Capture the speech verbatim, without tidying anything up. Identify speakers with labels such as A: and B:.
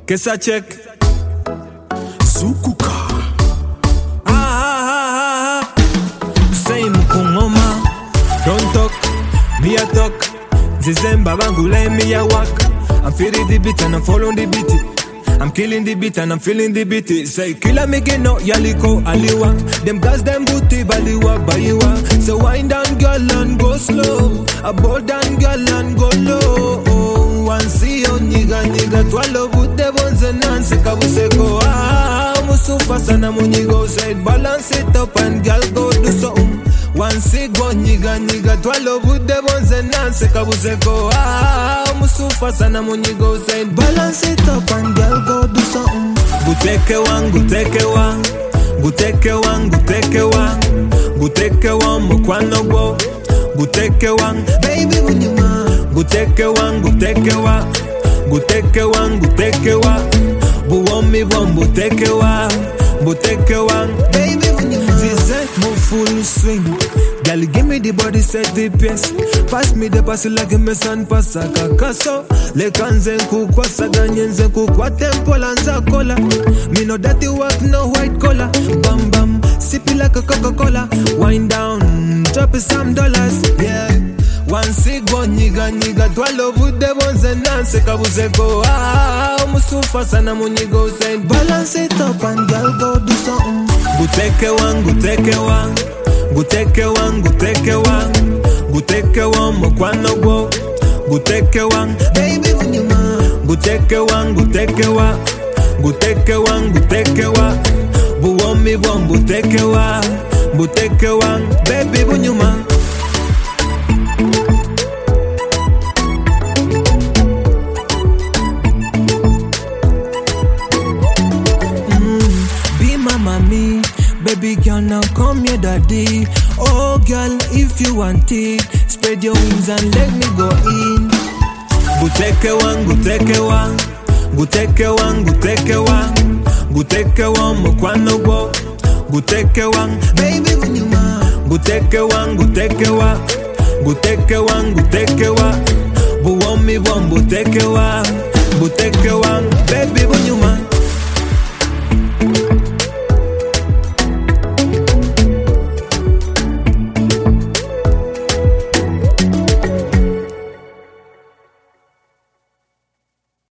A: Kesa check.
B: Sukuka.
A: Ah, ah, ah, ah. Say mukungoma. Don't talk, me a talk. Zizemba bangule me a walk. I'm feeling the beat and I'm following the beat. I'm killing the beat and I'm feeling the beat. Say killer me get no yaliko aliwa. Them guys them booty baliwa bayiwa. So wind down girl and go slow. A bowl down girl and go low. Oh, one see on nigga nigga. Twalo bute bonze nanse kabuseko. Ah, musufa sana munyigo. Say balance it up and girl go do something. One see go nigga nigga. Twalo bute bonze nanse kabuseko. Ah, musufa sana munyigo. Say balance it up and girl go do something. Guteke wan, guteke wan, guteke wan, guteke wan, guteke wan, mukwano go, guteke wan, baby when you want. Guteke wan, guteke wan, guteke wan, guteke wan, buwami wan, guteke wan, guteke wan, baby when you want. Zizek mo full swing. Girl, give me the body, set the pace. Pass me the pass like a mesan pasa kakaso. Le kanzen kukwasa ganyenzen kukwa tempo lanza cola. Me know that you work no white collar. Bam bam, sip it like a Coca-Cola. Wind down, drop it some dollars. Yeah. One sig one nigga nigga. Twalo bude bonze nanse kabuseko. Ah, musufa sana munyigo. Say balance it up and girl go do something. Guteke wan, guteke wan. Guteke wan, guteke wan, guteke wan, mukwano go, guteke wan, baby when you want. Guteke wan, guteke wan, guteke wan, guteke wan, buwami wan, guteke wan, guteke wan, baby when you want. Mm, be my mommy. Baby girl, now come here, daddy. Oh girl, if you want it, spread your wings and let me go in. Guteke wan, guteke wan, guteke wan, guteke wan, guteke wan, mukwano go, guteke wan, baby when you want. Guteke wan, guteke wan, guteke wan, guteke wan, buwami wan, guteke wan, guteke wan, baby when you want.